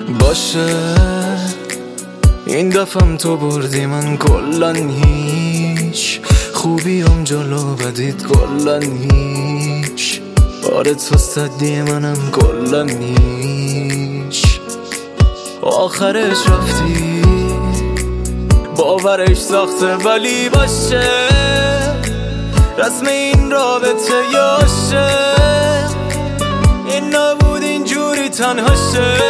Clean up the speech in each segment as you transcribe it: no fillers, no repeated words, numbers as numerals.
باشه این دفعم تو بردی، من کلن هیچ خوبیم جلو بدید کلن هیچ. آره تو صدی منم کلن هیچ. آخرش رفتی باورش سخته ولی باشه، رسم این رابطه یاشه، این نبود اینجوری تنها شه.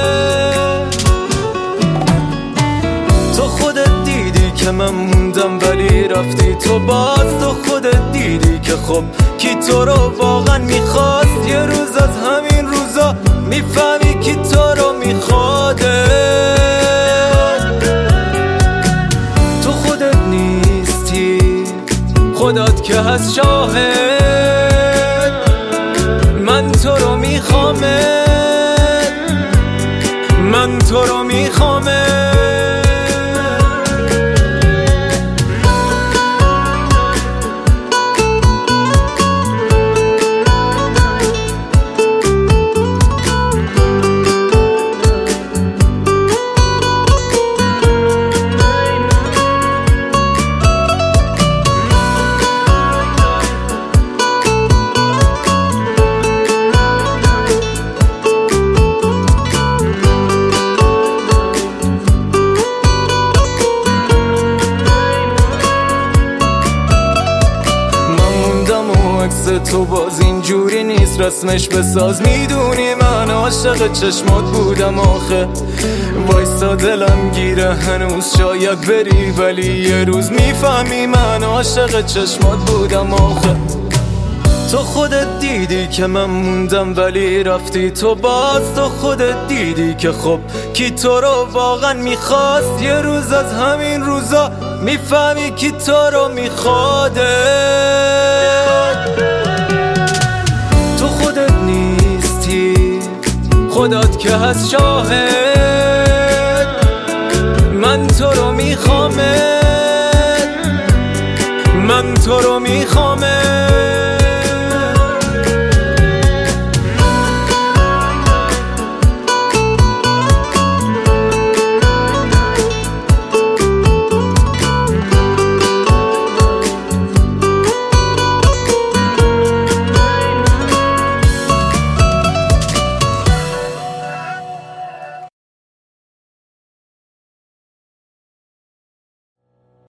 تو خودت دیدی که من موندم ولی رفتی تو، باز تو خودت دیدی که خب کی تو رو واقعا میخواست. یه روز از همین روزا میفهمی کی تو رو میخواده. تو خودت نیستی خودت که هست شاهد، من تو رو میخوامت، من تو رو میخوامت. تو باز اینجوری نیست، رسمش بساز. میدونی من عاشق چشمات بودم آخه، وایستا دلم گیره هنوز شاید بری، ولی یه روز میفهمی من عاشق چشمات بودم آخه. تو خودت دیدی که من موندم ولی رفتی تو، باز تو خودت دیدی که خب کی تو رو واقعا میخواست. یه روز از همین روزا میفهمی کی تو رو میخواده. تو خودت نیستی خودت که هست شاهد، من تو رو میخوامه،